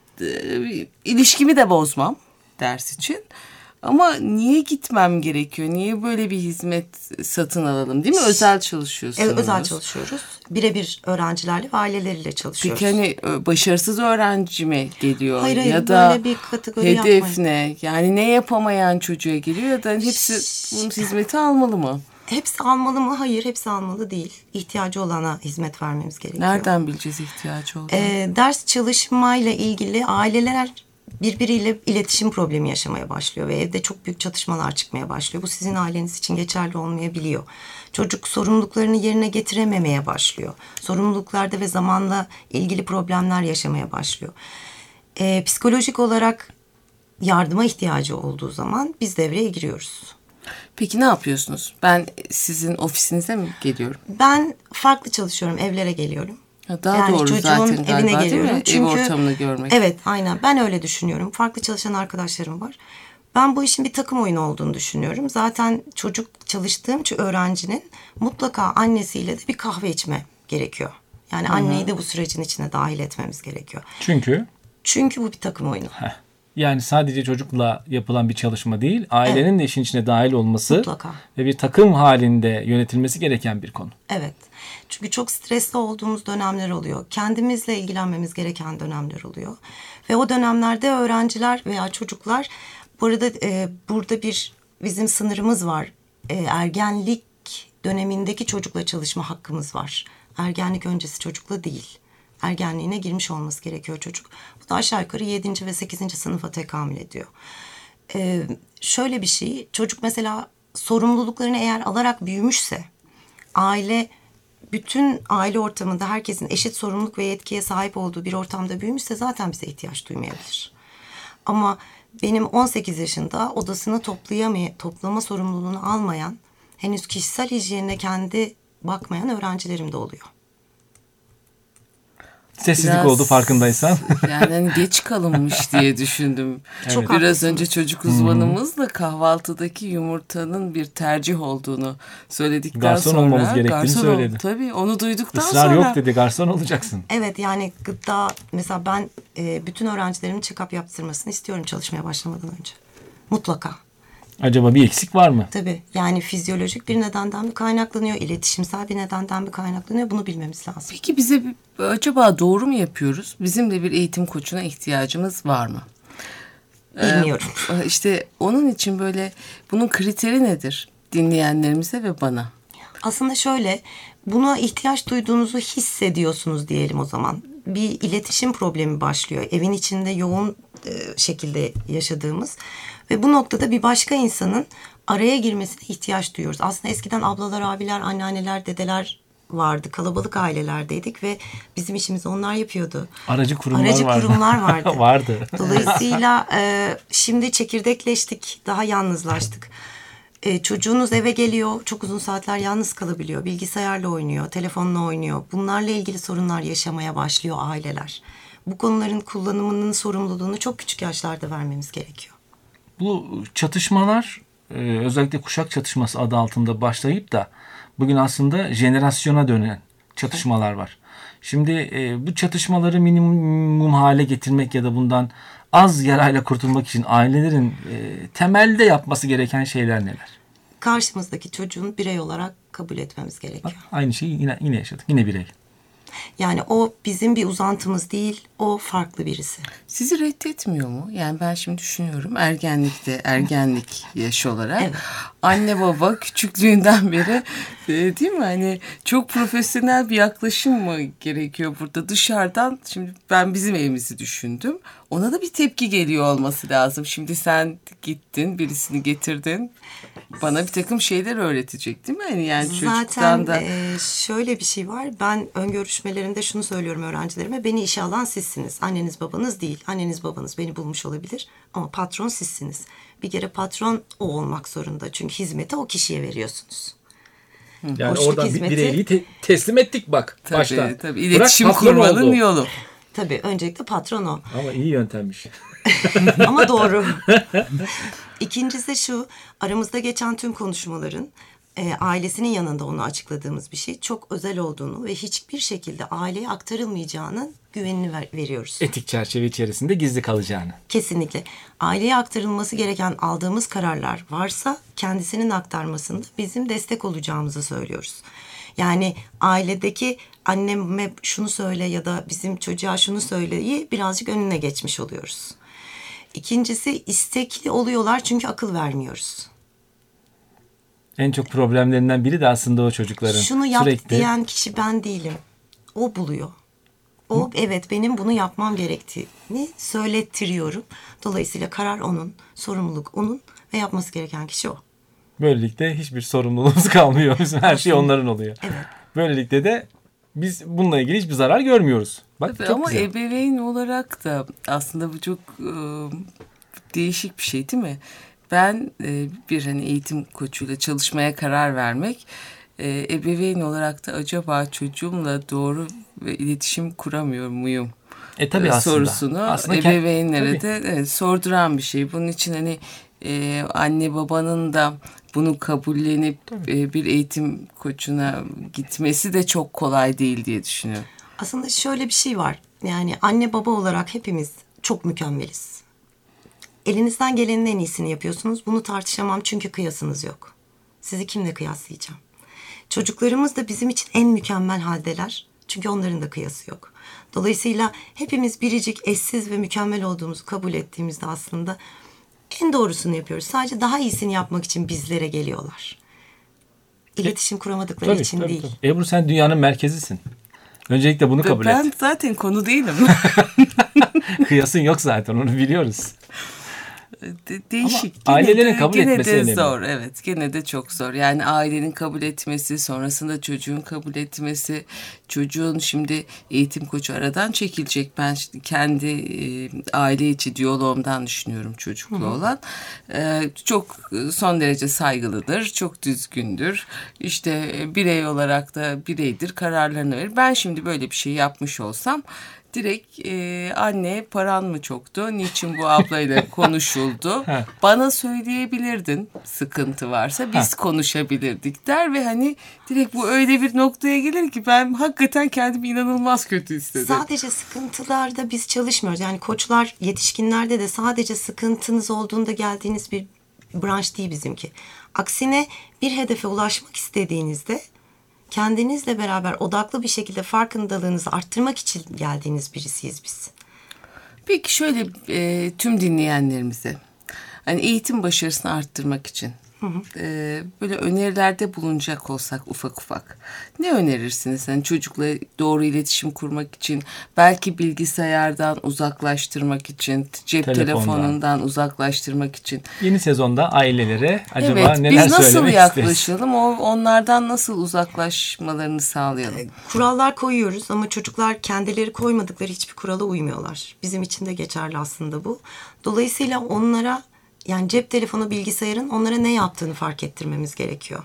ilişkimi de bozmam ders için. Ama niye gitmem gerekiyor? Niye böyle bir hizmet satın alalım, değil mi? Özel çalışıyorsunuz. Evet, özel çalışıyoruz. Birebir öğrencilerle ve aileleriyle çalışıyoruz. Peki hani başarısız öğrenci mi geliyor? Hayır, ya da böyle bir kategori hedef yapmayın. ne? Yani ne yapamayan çocuğa geliyor ya da hepsi bunun hizmeti almalı mı? Hepsi almalı mı? Hayır, hepsi almalı değil. İhtiyacı olana hizmet vermemiz gerekiyor. Nereden bileceğiz ihtiyacı olduğunu? Ders çalışmayla ilgili aileler birbiriyle iletişim problemi yaşamaya başlıyor ve evde çok büyük çatışmalar çıkmaya başlıyor. Bu sizin aileniz için geçerli olmayabiliyor. Çocuk sorumluluklarını yerine getirememeye başlıyor. Sorumluluklarda ve zamanla ilgili problemler yaşamaya başlıyor. Psikolojik olarak yardıma ihtiyacı olduğu zaman biz devreye giriyoruz. Peki ne yapıyorsunuz? Ben sizin ofisinize mi geliyorum? Ben farklı çalışıyorum, evlere geliyorum. Daha yani doğru çocuğun zaten evine galiba, değil geliyorum. mi? Çünkü, ev ortamını görmek. Evet, aynen. Ben öyle düşünüyorum. Farklı çalışan arkadaşlarım var. Ben bu işin bir takım oyunu olduğunu düşünüyorum. Zaten çalıştığım öğrencinin mutlaka annesiyle de bir kahve içme gerekiyor. Yani anneyi de bu sürecin içine dahil etmemiz gerekiyor. Çünkü bu bir takım oyunu. Yani sadece çocukla yapılan bir çalışma değil, ailenin de işin içine dahil olması Mutlaka. ve bir takım halinde yönetilmesi gereken bir konu. Evet. Çünkü çok stresli olduğumuz dönemler oluyor. Kendimizle ilgilenmemiz gereken dönemler oluyor. Ve o dönemlerde öğrenciler veya çocuklar, bu arada burada bizim sınırımız var. Ergenlik dönemindeki çocukla çalışma hakkımız var. Ergenlik öncesi çocukla değil. Ergenliğine girmiş olması gerekiyor çocuk. Bu da aşağı yukarı 7. ve 8. sınıfa tekamül ediyor. Şöyle bir şey, çocuk mesela sorumluluklarını eğer alarak büyümüşse, bütün aile ortamında herkesin eşit sorumluluk ve yetkiye sahip olduğu bir ortamda büyümüşse zaten bize ihtiyaç duymayabilir. Ama benim 18 yaşında odasını toplama sorumluluğunu almayan, henüz kişisel hijyenine kendi bakmayan öğrencilerim de oluyor. Sessizlik oldu farkındaysan. Yani hani geç kalınmış diye düşündüm. Çok Biraz haklısın. önce çocuk uzmanımızla kahvaltıdaki yumurtanın bir tercih olduğunu söyledikten Garson sonra. olmamız gerektiğini söyledi. Tabii onu duyduktan Israr sonra. yok dedi, garson olacaksın. Evet, yani gıda, mesela ben bütün öğrencilerimin check-up yaptırmasını istiyorum çalışmaya başlamadan önce. Mutlaka. Acaba bir eksik var mı? Tabii, yani fizyolojik bir nedenden mi kaynaklanıyor, iletişimsel bir nedenden mi kaynaklanıyor, bunu bilmemiz lazım. Peki bize acaba doğru mu yapıyoruz? Bizim de bir eğitim koçuna ihtiyacımız var mı? Bilmiyorum. İşte onun için böyle bunun kriteri nedir dinleyenlerimize ve bana? Aslında şöyle, buna ihtiyaç duyduğunuzu hissediyorsunuz diyelim o zaman. Bir iletişim problemi başlıyor. Evin içinde yoğun şekilde yaşadığımız ve bu noktada bir başka insanın araya girmesine ihtiyaç duyuyoruz. Aslında eskiden ablalar, abiler, anneanneler, dedeler vardı. Kalabalık ailelerdeydik ve bizim işimizi onlar yapıyordu. Aracı kurumlar vardı. vardı. Dolayısıyla şimdi çekirdekleştik, daha yalnızlaştık. Çocuğunuz eve geliyor, çok uzun saatler yalnız kalabiliyor. Bilgisayarla oynuyor, telefonla oynuyor. Bunlarla ilgili sorunlar yaşamaya başlıyor aileler. Bu konuların kullanımının sorumluluğunu çok küçük yaşlarda vermemiz gerekiyor. Bu çatışmalar özellikle kuşak çatışması adı altında başlayıp da bugün aslında jenerasyona dönen çatışmalar var. Şimdi bu çatışmaları minimum hale getirmek ya da bundan az yarayla kurtulmak için ailelerin temelde yapması gereken şeyler neler? Karşımızdaki çocuğun birey olarak kabul etmemiz gerekiyor. Aynı şeyi yine yaşadık. Yine birey. Yani o bizim bir uzantımız değil, o farklı birisi. Sizi reddetmiyor mu? Yani ben şimdi düşünüyorum ergenlik yaşı olarak. Evet. Anne baba küçüklüğünden beri değil mi? Hani çok profesyonel bir yaklaşım mı gerekiyor burada? Dışarıdan şimdi ben bizim evimizi düşündüm. Ona da bir tepki geliyor olması lazım. Şimdi sen gittin birisini getirdin. Bana bir takım şeyler öğretecek değil mi? Yani çocuktan Zaten da... şöyle bir şey var. Ben ön görüşmelerinde şunu söylüyorum öğrencilerime. Beni işe alan sizsiniz. Anneniz babanız değil. Anneniz babanız beni bulmuş olabilir. Ama patron sizsiniz. Bir kere patron o olmak zorunda. Çünkü hizmeti o kişiye veriyorsunuz. Yani Boşluk oradan hizmeti. bireyliği teslim ettik bak baştan. Tabii. İletişim Bırak, patron kurmanın oldu. yolu. Tabii öncelikle patron o. Ama iyi yöntemmiş. Ama doğru. İkincisi şu, aramızda geçen tüm konuşmaların ailesinin yanında onu açıkladığımız bir şey. Çok özel olduğunu ve hiçbir şekilde aileye aktarılmayacağının güvenini veriyoruz. Etik çerçeve içerisinde gizli kalacağını. Kesinlikle. Aileye aktarılması gereken aldığımız kararlar varsa kendisinin aktarmasında bizim destek olacağımızı söylüyoruz. Yani ailedeki anneme şunu söyle ya da bizim çocuğa şunu söyleyi birazcık önüne geçmiş oluyoruz. İkincisi istekli oluyorlar çünkü akıl vermiyoruz. En çok problemlerinden biri de aslında o çocukların. Şunu yap sürekli diyen kişi ben değilim. O buluyor. O evet benim bunu yapmam gerektiğini söylettiriyorum. Dolayısıyla karar onun, sorumluluk onun ve yapması gereken kişi o. Böylelikle hiçbir sorumluluğumuz kalmıyor. Bizim her şey onların oluyor. Evet. Böylelikle de biz bununla ilgili hiçbir zarar görmüyoruz. Bak Tabii çok ama güzel. ebeveyn olarak da aslında bu çok değişik bir şey değil mi? Ben bir hani eğitim koçuyla çalışmaya karar vermek, ebeveyn olarak da acaba çocuğumla doğru iletişim kuramıyor muyum? Tabii aslında. Sorusunu Aslında ebeveynlere tabii. de sorduran bir şey. Bunun için hani anne babanın da bunu kabullenip bir eğitim koçuna gitmesi de çok kolay değil diye düşünüyorum. Aslında şöyle bir şey var. Yani anne baba olarak hepimiz çok mükemmeliz. Elinizden gelenin en iyisini yapıyorsunuz. Bunu tartışamam çünkü kıyasınız yok. Sizi kimle kıyaslayacağım? Çocuklarımız da bizim için en mükemmel haldeler. Çünkü onların da kıyası yok. Dolayısıyla hepimiz biricik, eşsiz ve mükemmel olduğumuzu kabul ettiğimizde aslında en doğrusunu yapıyoruz. Sadece daha iyisini yapmak için bizlere geliyorlar. İletişim kuramadıkları için değil. Tabii. Ebru sen dünyanın merkezisin. Öncelikle bunu kabul Ben et. zaten konu değilim. Kıyasın yok zaten onu biliyoruz. Değişik. Ama ailelerin de, kabul gene etmesi de önemli. zor. Evet, gene de çok zor. Yani ailenin kabul etmesi, sonrasında çocuğun kabul etmesi, çocuğun şimdi eğitim koçu aradan çekilecek. Ben kendi aile içi diyaloğumdan düşünüyorum çocuklu olan. Çok son derece saygılıdır, çok düzgündür. İşte birey olarak da bireydir, kararlarını verir. Ben şimdi böyle bir şey yapmış olsam direkt anne paran mı çoktu? Niçin bu ablayla konuşuldu? Bana söyleyebilirdin sıkıntı varsa biz konuşabilirdik der ve hani direkt bu öyle bir noktaya gelir ki ben hakikaten kendimi inanılmaz kötü hissederim. Sadece sıkıntılarda biz çalışmıyoruz. Yani koçlar yetişkinlerde de sadece sıkıntınız olduğunda geldiğiniz bir branş değil bizimki. Aksine bir hedefe ulaşmak istediğinizde kendinizle beraber odaklı bir şekilde farkındalığınızı arttırmak için geldiğiniz birisiyiz biz. Peki şöyle tüm dinleyenlerimize hani eğitim başarısını arttırmak için böyle önerilerde bulunacak olsak ufak ufak ne önerirsiniz? Hani çocukla doğru iletişim kurmak için, belki bilgisayardan uzaklaştırmak için, cep telefonundan uzaklaştırmak için. Yeni sezonda ailelere acaba Evet, neler biz nasıl söylemek yaklaşalım? Onlardan nasıl uzaklaşmalarını sağlayalım? Kurallar koyuyoruz ama çocuklar kendileri koymadıkları hiçbir kurala uymuyorlar. Bizim için de geçerli aslında bu. Dolayısıyla onlara yani cep telefonu, bilgisayarın onlara ne yaptığını fark ettirmemiz gerekiyor.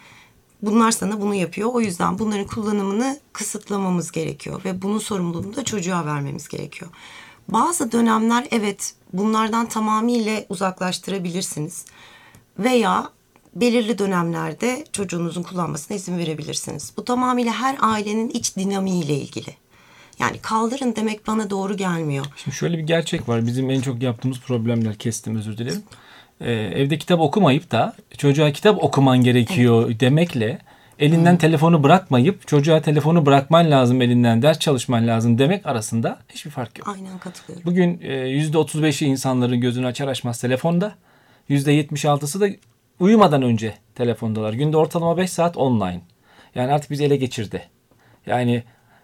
Bunlar sana bunu yapıyor. O yüzden bunların kullanımını kısıtlamamız gerekiyor. Ve bunun sorumluluğunu da çocuğa vermemiz gerekiyor. Bazı dönemler evet bunlardan tamamıyla uzaklaştırabilirsiniz. Veya belirli dönemlerde çocuğunuzun kullanmasına izin verebilirsiniz. Bu tamamıyla her ailenin iç dinamiğiyle ilgili. Yani kaldırın demek bana doğru gelmiyor. Şimdi şöyle bir gerçek var. Bizim en çok yaptığımız problemler, kestim özür dilerim. Evde kitap okumayıp da çocuğa kitap okuman gerekiyor demekle elinden telefonu bırakmayıp çocuğa telefonu bırakman lazım elinden, ders çalışman lazım demek arasında hiçbir fark yok. Aynen katılıyorum. Bugün %35'i insanların gözünü açar açmaz telefonda. %76'sı da uyumadan önce telefondalar. Günde ortalama 5 saat online. Yani artık bizi ele geçirdi. Yani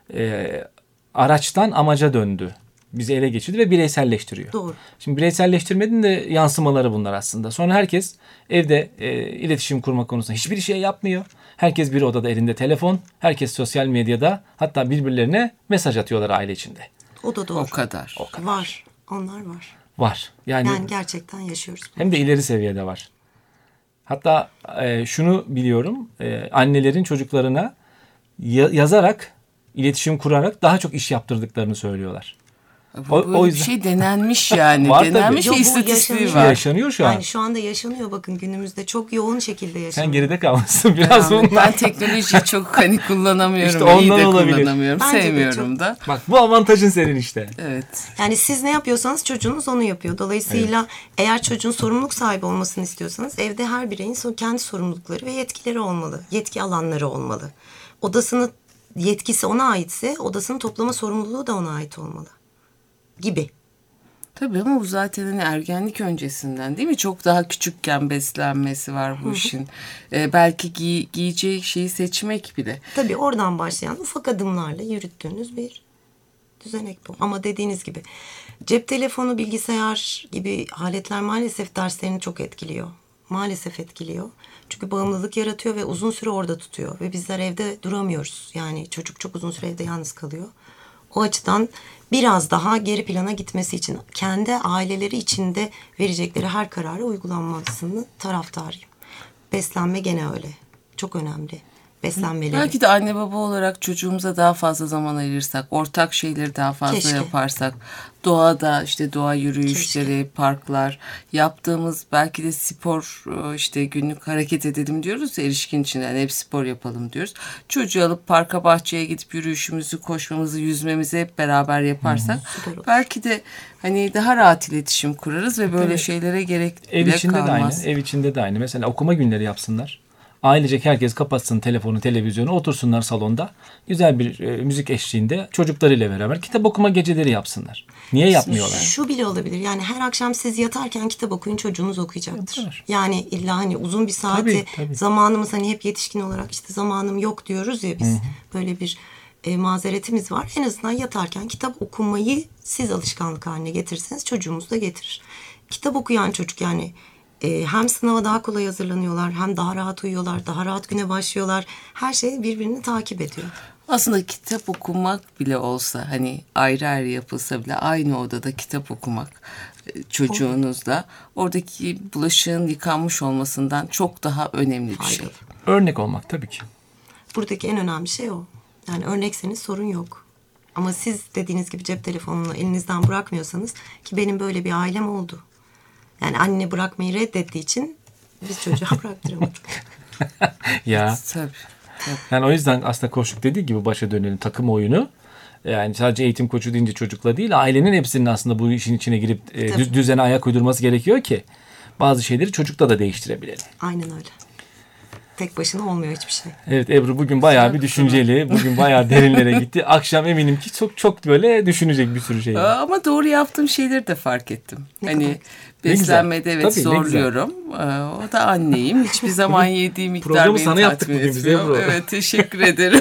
araçtan amaca döndü. Bizi ele geçirdi ve bireyselleştiriyor. Doğru. Şimdi bireyselleştirmenin de yansımaları bunlar aslında. Sonra herkes evde iletişim kurma konusunda hiçbir şey yapmıyor. Herkes bir odada elinde telefon. Herkes sosyal medyada, hatta birbirlerine mesaj atıyorlar aile içinde. O da doğru. O kadar. Var. Onlar var. Var. Yani gerçekten yaşıyoruz bunu. hem de ileri seviyede var. Hatta şunu biliyorum. Annelerin çocuklarına yazarak, iletişim kurarak daha çok iş yaptırdıklarını söylüyorlar. O yüzden bir şey denenmiş yani. Var tabii. Denenmiş Yok, bu istatistiği yaşanıyor. var. Yaşanıyor şu an. Yani şu anda yaşanıyor, bakın günümüzde çok yoğun şekilde yaşanıyor. Sen geride kalmışsın biraz Yani bundan. ben teknolojiyi çok kullanamıyorum. İşte İyi ondan de olabilir. kullanamıyorum. Bence de Sevmiyorum çok. da. Bak bu avantajın senin işte. Evet. Yani siz ne yapıyorsanız çocuğunuz onu yapıyor. Dolayısıyla eğer çocuğun sorumluluk sahibi olmasını istiyorsanız evde her bireyin kendi sorumlulukları ve yetkileri olmalı. Yetki alanları olmalı. Odasının yetkisi ona aitse odasının toplama sorumluluğu da ona ait olmalı. Gibi. Tabii ama bu zaten hani ergenlik öncesinden değil mi? Çok daha küçükken beslenmesi var bu işin. Belki giyeceği şeyi seçmek bile. Tabii oradan başlayan ufak adımlarla yürüttüğünüz bir Düzenek bu. Ama dediğiniz gibi cep telefonu, bilgisayar gibi aletler maalesef derslerini çok etkiliyor. Maalesef etkiliyor. Çünkü bağımlılık yaratıyor ve uzun süre orada tutuyor. Ve bizler evde duramıyoruz. Yani çocuk çok uzun süre evde yalnız kalıyor. O açıdan biraz daha geri plana gitmesi için kendi aileleri içinde verecekleri her kararı uygulanmasını taraftarıyım. Beslenme gene öyle. Çok önemli. Beslenmeleri. Belki de anne baba olarak çocuğumuza daha fazla zaman ayırırsak, ortak şeyleri daha fazla Keşke. yaparsak, doğada işte doğa yürüyüşleri, parklar, yaptığımız belki de spor, işte günlük hareket edelim diyoruz ya, erişkin için yani hep spor yapalım diyoruz. Çocuğu alıp parka, bahçeye gidip yürüyüşümüzü, koşmamızı, yüzmemizi hep beraber yaparsak Süper olur. belki de hani daha rahat iletişim kurarız ve böyle Tabii. şeylere gerek Ev bile içinde de aynı. kalmaz. Ev içinde de aynı. Mesela okuma günleri yapsınlar. Ailecek herkes kapatsın telefonu, televizyonu, otursunlar salonda. Güzel bir müzik eşliğinde çocuklarıyla beraber kitap okuma geceleri yapsınlar. Niye yapmıyorlar? Şu bile olabilir. Yani her akşam siz yatarken kitap okuyun, çocuğunuz okuyacaktır. Yapar. Yani illa hani uzun bir saati Tabii. zamanımız, hani hep yetişkin olarak işte zamanım yok diyoruz ya biz. Böyle bir mazeretimiz var. En azından yatarken kitap okumayı siz alışkanlık haline getirirseniz çocuğumuz da getirir. Kitap okuyan çocuk yani hem sınava daha kolay hazırlanıyorlar, hem daha rahat uyuyorlar, daha rahat güne başlıyorlar. Her şey birbirini takip ediyor. Aslında kitap okumak bile olsa, hani ayrı ayrı yapılsa bile aynı odada kitap okumak çocuğunuzla oradaki bulaşığın yıkanmış olmasından çok daha önemli bir şey. Faydalı. Örnek olmak tabii ki. Buradaki en önemli şey o. Yani örnekseniz sorun yok. Ama siz dediğiniz gibi cep telefonunu elinizden bırakmıyorsanız, ki benim böyle bir ailem oldu. Yani anne bırakmayı reddettiği için biz çocuğa bıraktıramadık. Ya Tabii. yani o yüzden aslında koçluk dediği gibi başa dönelim, takım oyunu. Yani sadece eğitim koçu deyince çocukla değil, ailenin hepsinin aslında bu işin içine girip Tabii. düzene ayak uydurması gerekiyor ki bazı şeyleri çocukla da değiştirebilelim. Aynen öyle. Tek başına olmuyor hiçbir şey. Evet, Ebru bugün bayağı bir düşünceli, bugün bayağı derinlere gitti. Akşam eminim ki çok böyle düşünecek bir sürü şey var. Ama doğru yaptığım şeyleri de fark ettim. Ne Hani kadar? beslenmede Ne evet güzel. Tabii, ne güzel. zorluyorum. O da anneyim. Hiçbir zaman yediğim miktar Programı beni sana yaptık tatmin bugün biz etmiyor. Ebru. Evet, teşekkür ederim.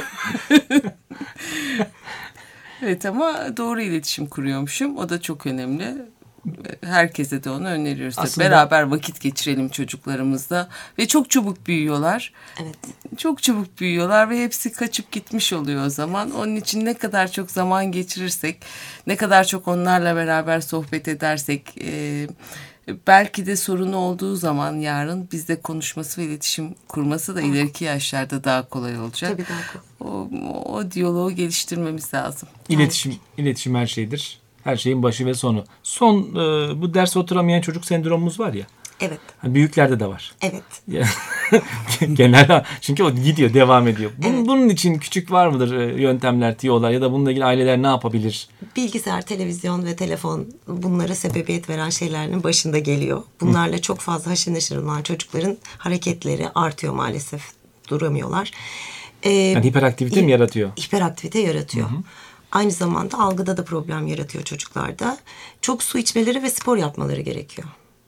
Evet, ama doğru iletişim kuruyormuşum. O da çok önemli. Herkese de onu öneriyoruz. Aslında- Beraber vakit geçirelim çocuklarımızla. Ve çok çabuk büyüyorlar. Evet. Çok çabuk büyüyorlar ve hepsi kaçıp gitmiş oluyor o zaman. Onun için ne kadar çok zaman geçirirsek, ne kadar çok onlarla beraber sohbet edersek, belki de sorunu olduğu zaman yarın bizde konuşması ve iletişim kurması da ileriki yaşlarda daha kolay olacak. Tabii daha kolay. O diyaloğu geliştirmemiz lazım. İletişim her şeydir. Her şeyin başı ve sonu. Bu ders oturamayan çocuk sendromumuz var ya. Evet. Büyüklerde de var. Evet. Genel, çünkü o gidiyor, devam ediyor. Bunun için küçük var mıdır yöntemler, tiyolar ya da bununla ilgili aileler ne yapabilir? Bilgisayar, televizyon ve telefon bunlara sebebiyet veren şeylerin başında geliyor. Bunlarla çok fazla haşır neşir olan çocukların hareketleri artıyor maalesef. Duramıyorlar. Yani hiperaktivite mi yaratıyor? Hiperaktivite yaratıyor. Aynı zamanda algıda da problem yaratıyor çocuklarda. Çok su içmeleri ve spor yapmaları gerekiyor.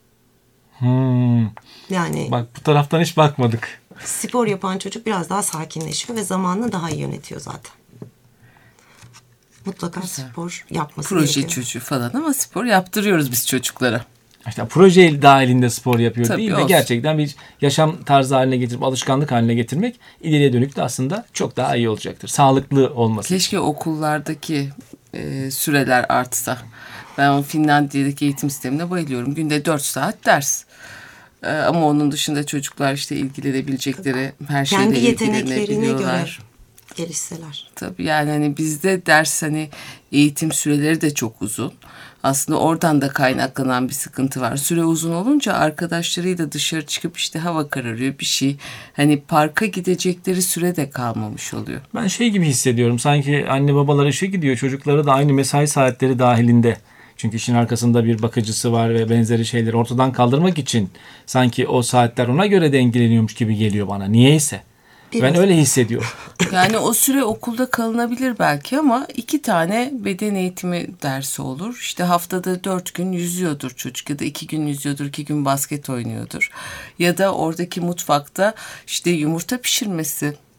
Yani Bak, bu taraftan hiç bakmadık. spor yapan çocuk biraz daha sakinleşiyor ve zamanını daha iyi yönetiyor zaten. Mutlaka spor yapması Proje gerekiyor. çocuğu falan ama spor yaptırıyoruz biz çocuklara. İşte proje dahilinde spor yapıyor Tabii, değil de olsun. gerçekten bir yaşam tarzı haline getirip alışkanlık haline getirmek ileriye dönük de aslında çok daha iyi olacaktır. Sağlıklı olması. Keşke okullardaki süreler artsa. Ben o Finlandiya'daki eğitim sistemine bayılıyorum. Günde 4 saat ders. Ama onun dışında çocuklar işte ilgilenebilecekleri her şeyle Kendi yeteneklerine göre ilgilenebiliyorlar. gelişseler. Tabii yani hani bizde ders hani eğitim süreleri de çok uzun. Aslında oradan da kaynaklanan bir sıkıntı var. Süre uzun olunca arkadaşlarıyla dışarı çıkıp işte hava kararıyor bir şey. Hani parka gidecekleri süre de kalmamış oluyor. Ben şey gibi hissediyorum. Sanki anne babalar işe gidiyor. Çocukları da aynı mesai saatleri dahilinde. Çünkü işin arkasında bir bakıcısı var ve benzeri şeyleri ortadan kaldırmak için sanki o saatler ona göre dengeleniyormuş gibi geliyor bana. Niyeyse. Biraz. Ben öyle hissediyorum. Yani o süre okulda kalınabilir belki ama 2 tane beden eğitimi dersi olur. İşte haftada 4 gün yüzüyordur çocuk ya da 2 gün yüzüyordur, 2 gün basket oynuyordur. Ya da oradaki mutfakta işte yumurta pişirmesi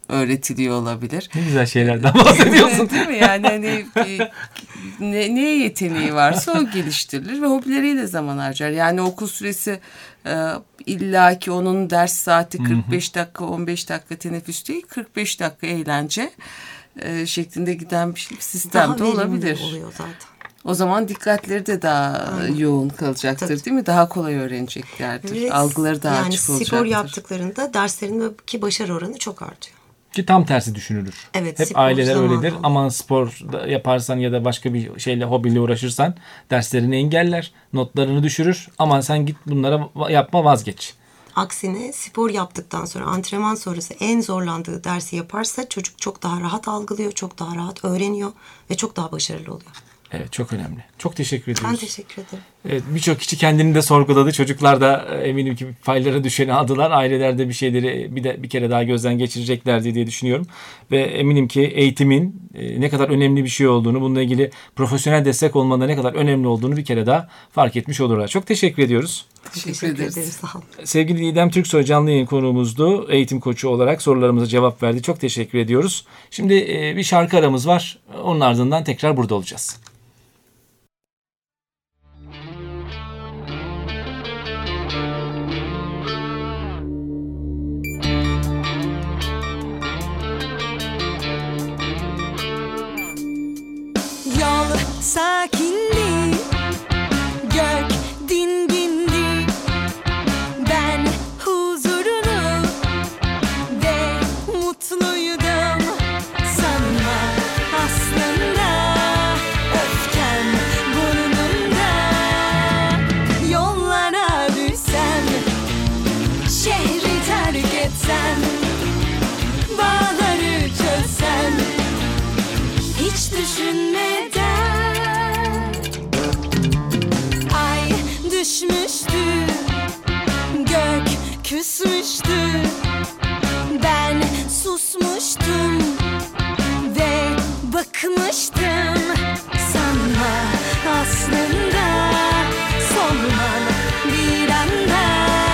öğretiliyor olabilir. Ne güzel şeylerden bahsediyorsun. Değil mi? Yani hani neye yeteneği varsa o geliştirilir ve hobileriyle zaman harcar. Yani okul süresi illaki onun ders saati 45 dakika 15 dakika teneffüs değil, 45 dakika eğlence şeklinde giden bir sistem de olabilir. Oluyor zaten. O zaman dikkatleri de daha yoğun kalacaktır, Tabii. değil mi? Daha kolay öğreneceklerdir. Ve Algıları daha yani açık olacaktır. spor yaptıklarında derslerindeki başarı oranı çok artıyor. Ki tam tersi düşünülür. Evet, Hep spor aileler zamanı öyledir. olur. Aman spor yaparsan ya da başka bir şeyle, hobiyle uğraşırsan derslerini engeller, notlarını düşürür. Aman sen git bunlara yapma, vazgeç. Aksine spor yaptıktan sonra, antrenman sonrası en zorlandığı dersi yaparsa çocuk çok daha rahat algılıyor, çok daha rahat öğreniyor ve çok daha başarılı oluyor. Evet, çok önemli. Çok teşekkür ediyoruz. Ben teşekkür ederim. Evet, birçok kişi kendini de sorguladı. Çocuklar da eminim ki paylara düşeni aldılar. Aileler de bir şeyleri bir kere daha gözden geçirecekler diye düşünüyorum. Ve eminim ki eğitimin ne kadar önemli bir şey olduğunu, bununla ilgili profesyonel destek olmanın da ne kadar önemli olduğunu bir kere daha fark etmiş olurlar. Çok teşekkür ediyoruz. Teşekkür ederiz. ederim, sağ olun. Sevgili Didem Türksoy canlı yayın konuğumuzdu. Eğitim koçu olarak sorularımıza cevap verdi. Çok teşekkür ediyoruz. Şimdi bir şarkı aramız var. Onun ardından tekrar burada olacağız. Yol sakindi, gök dingindi. Ben huzurlu ve mutluydum. Sanma aslında öfkem burnumda. Yollara düşsem, şehri terk etsem, bağları çözsem, hiç düşünmeden ay düşmüştü, gök küsmüştü, ben susmuştum ve bakmıştım. Sanma aslında solman bir anda.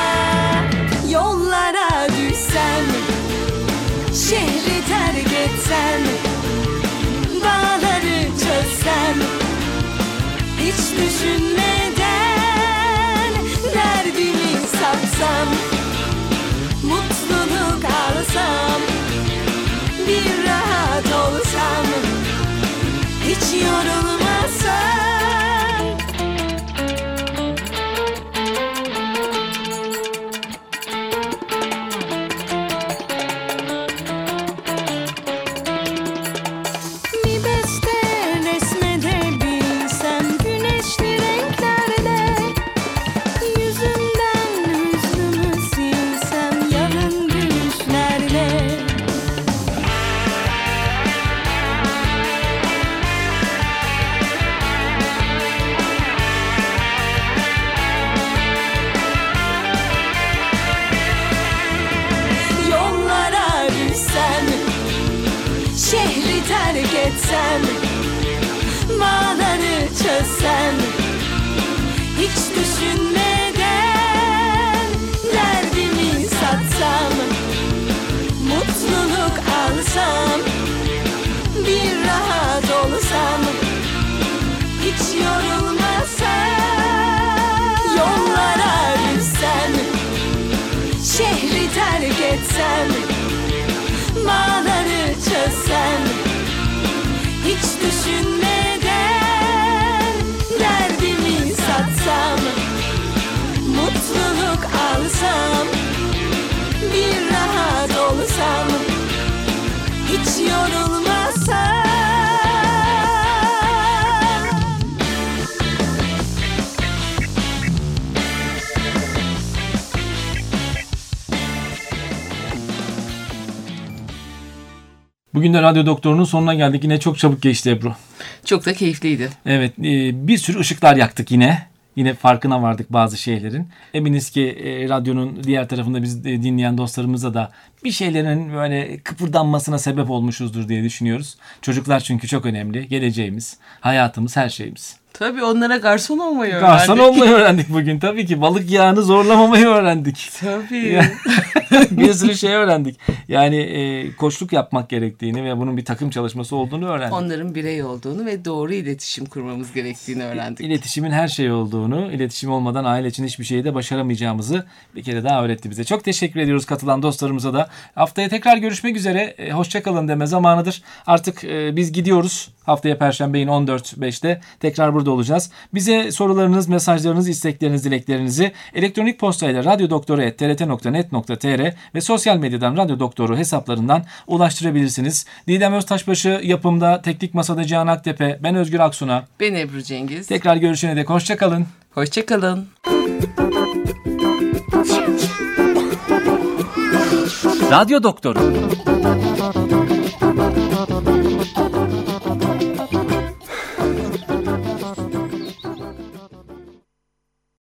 Yollara düşsem, şehri terk etsem, bağları çözsem, hiç düşünmeden derdimi satsam, mutluluk alsam, bir rahat olsam, hiç yorulmasam. Bir beste resmedebilsem güneşli renklerde, yüzümden hüznümü silsem yalın gülüşlerle. Yollara düşsem, şehri terk etsem, bağları çözsem, hiç düşünmeden derdimi satsam, mutluluk alsam, bir rahat olsam, hiç yorulmasam. Yollara düşsem, şehri terk etsem, bağları çözsem, hiç düşünmeden derdimi satsam, mutluluk alsam, bir rahat olsam, hiç yorulmasam. Bugün de Radyo Doktoru'nun sonuna geldik. Yine çok çabuk geçti Ebru. Çok da keyifliydi. Evet, bir sürü ışıklar yaktık yine. Yine farkına vardık bazı şeylerin. Eminiz ki radyonun diğer tarafında bizi dinleyen dostlarımıza da bir şeylerin böyle kıpırdanmasına sebep olmuşuzdur diye düşünüyoruz. Çocuklar çünkü çok önemli. Geleceğimiz, hayatımız, her şeyimiz. Tabii onlara garson olmayı öğrendik. Garson olmayı öğrendik bugün. Tabii ki balık yağını zorlamamayı öğrendik. Tabii. Bir sürü şey öğrendik. Yani koçluk yapmak gerektiğini ve bunun bir takım çalışması olduğunu öğrendik. Onların birey olduğunu ve doğru iletişim kurmamız gerektiğini öğrendik. İletişimin her şey olduğunu, iletişim olmadan aile için hiçbir şeyi de başaramayacağımızı bir kere daha öğretti bize. Çok teşekkür ediyoruz katılan dostlarımıza da. Haftaya tekrar görüşmek üzere. Hoşça kalın deme zamanıdır. Artık biz gidiyoruz. Haftaya Perşembe yine 14.05'te tekrar burada olacağız. Bize sorularınız, mesajlarınız, istekleriniz, dileklerinizi elektronik postayla radyodoktoru@trt.net.tr ve sosyal medyadan Radyo Doktoru hesaplarından ulaştırabilirsiniz. Didem Öztaşbaşı yapımda, teknik masada Cihan Aktepe, ben Özgür Aksuna. Ben Ebru Cengiz. Tekrar görüşene dek hoşça kalın. Hoşça kalın. Radyo Doktoru.